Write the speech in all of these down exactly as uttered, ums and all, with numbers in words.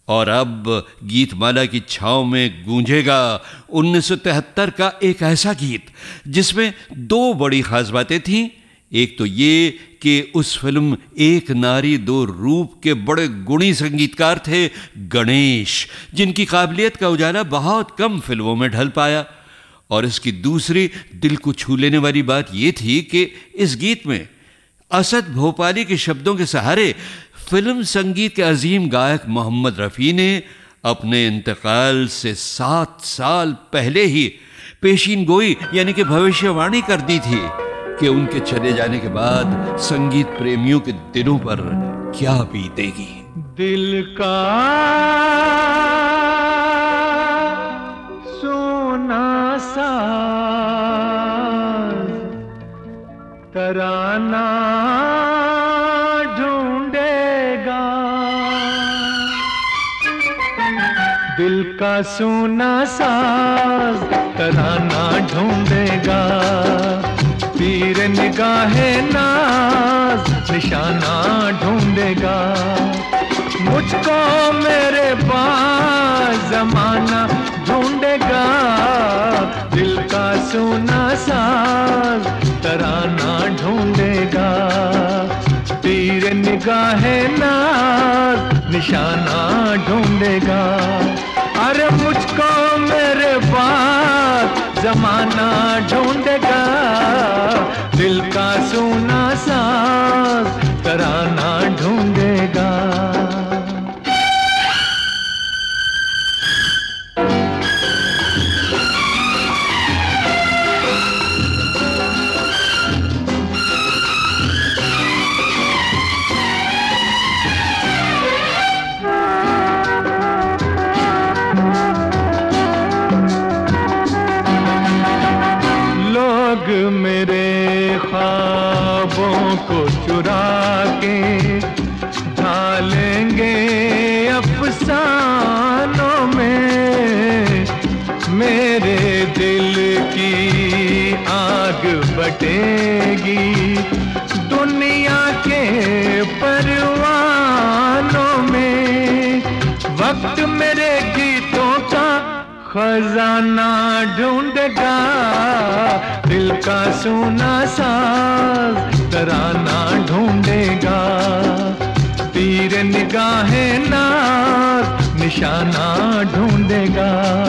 और अब गीतमाला की छांव में गूंजेगा उन्नीस सौ तिहत्तर का एक ऐसा गीत जिसमें दो बड़ी खास बातें थीं। एक तो ये कि उस फिल्म एक नारी दो रूप के बड़े गुणी संगीतकार थे गणेश, जिनकी काबिलियत का उजाला बहुत कम फिल्मों में ढल पाया। और इसकी दूसरी दिल को छू लेने वाली बात यह थी कि इस गीत में असद भोपाली के शब्दों के सहारे फिल्म संगीत के अजीम गायक मोहम्मद रफ़ी ने अपने इंतकाल से सात साल पहले ही पेशीन गोई यानी कि भविष्यवाणी कर दी थी कि उनके चले जाने के बाद संगीत प्रेमियों के दिलों पर क्या बीतेगी। दिल का सोना साज तराना ढूंढेगा, दिल का सोना साज तराना ढूंढेगा, तीर निगाहे नाज निशाना ढूंढेगा, मुझको मेरे पास जमाना ढूंढेगा, दिल का सोना साज तराना ढूंढेगा, तीर निगाहे नाज निशाना ढूंढेगा, अरे मुझको मेरे पास जमाना ढूंढेगा, दिल का सोना साज तराना ढूंढेगा। मेरे ख्वाबों को चुरा के ढालेंगे अफसानों में, मेरे दिल की आग बटेगी दुनिया के परवानों में, वक्त मेरे गीतों का खजाना ढूंढेगा, दिल का सोना साज तराना ढूंढेगा, तीर निगाहे नाज निशाना ढूंढेगा।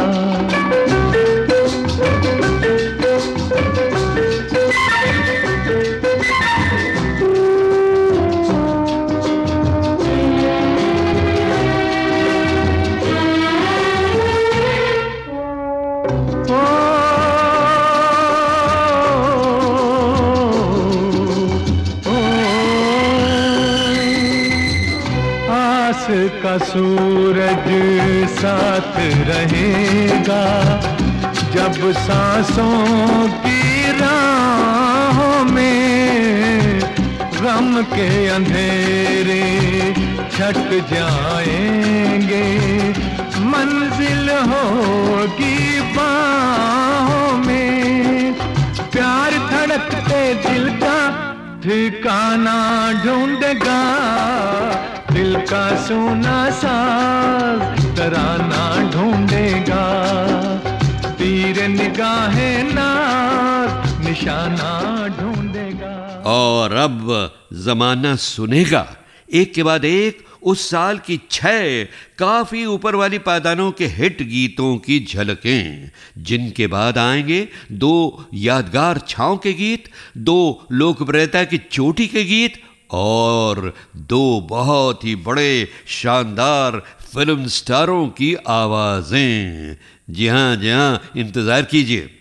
का सूरज साथ रहेगा, जब सांसों की राहों में गम के अंधेरे छट जाएंगे, मंजिल होगी बाहों में, प्यार धड़कते दिल का ठिकाना ढूंढेगा, दिल का सोना साज तराना ढूंढेगा, तीर निगाहे नाज निशाना ढूंढेगा। और अब जमाना सुनेगा एक के बाद एक उस साल की छह काफी ऊपर वाली पायदानों के हिट गीतों की झलकें, जिनके बाद आएंगे दो यादगार छाँव के गीत, दो लोकप्रियता की चोटी के गीत और दो बहुत ही बड़े शानदार फिल्म स्टारों की आवाजें। जी हां जी हां, इंतजार कीजिए।